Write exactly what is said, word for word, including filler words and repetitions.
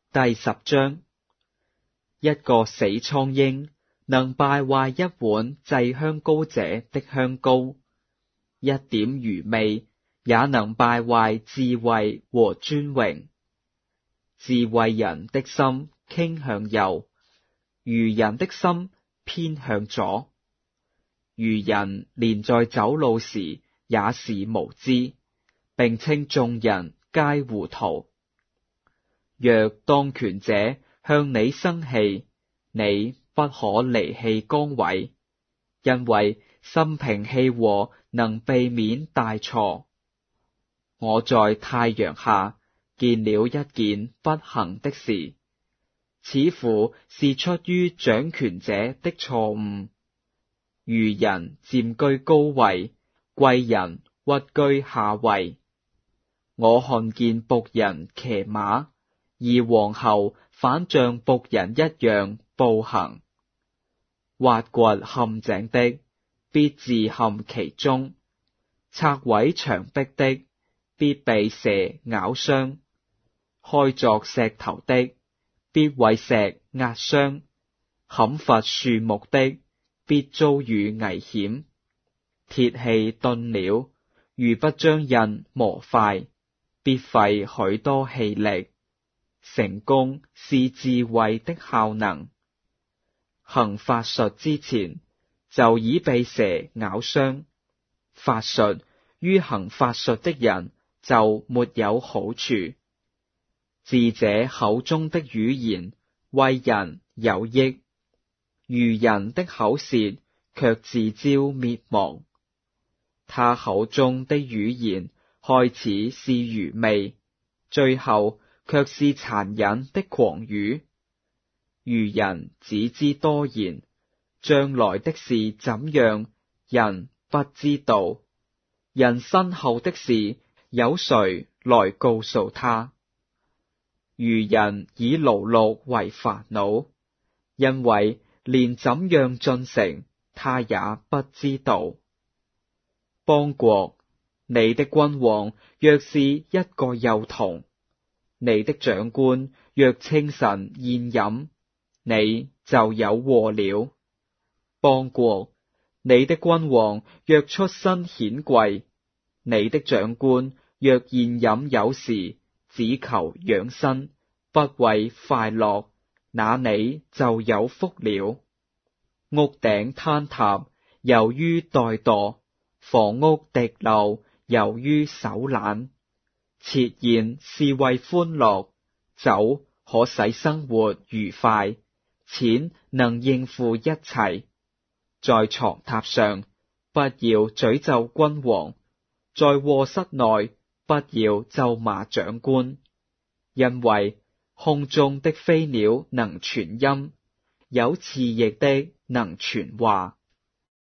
第十章，一個死蒼蠅能敗壞一碗製香膏者的香膏，一點餘味也能敗壞智慧和尊榮。智慧人的心傾向右，愚人的心偏向左。愚人連在走路時也是無知，並稱眾人皆糊塗。若當權者向你生氣，你不可離棄崗位，因為心平氣和能避免大錯。我在太陽下見了一件不幸的事，似乎是出於掌權者的錯誤。愚人佔據高位，貴人屈居下位。我看見僕人騎馬，而王后反像僕人一樣步行。挖掘陷阱的，必自陷其中；拆毀牆壁的，必被蛇咬傷；開鑿石頭的，必為石壓傷；砍伐樹木的，必遭遇危險。鐵器鈍了，如不將刃磨快，必費許多氣力。成功是智慧的效能。行法術之前，就已被蛇咬傷。法術於行法術的人就沒有好處。智者口中的語言為人有益，愚人的口舌卻自招滅亡。他口中的語言開始是愚昧，最後卻是殘忍的狂語。愚人只知多言，將來的事怎樣，人不知道。人身後的事，有誰來告訴他？愚人以勞碌為煩惱，因為連怎樣進城，他也不知道。邦國，你的君王若是一個幼童，你的長官若清晨宴飲，你就有禍了。邦國，你的君王若出身顯貴，你的長官若宴飲有時，只求養生，不為快樂，那你就有福了。屋頂坍塌，由於怠惰；房屋滴漏，由於手懶。設宴是為歡樂，酒可使生活愉快，錢能應付一切。在床榻上，不要詛咒君王；在臥室內，不要咒罵長官。因為空中的飛鳥能傳音，有翅翼的能傳話。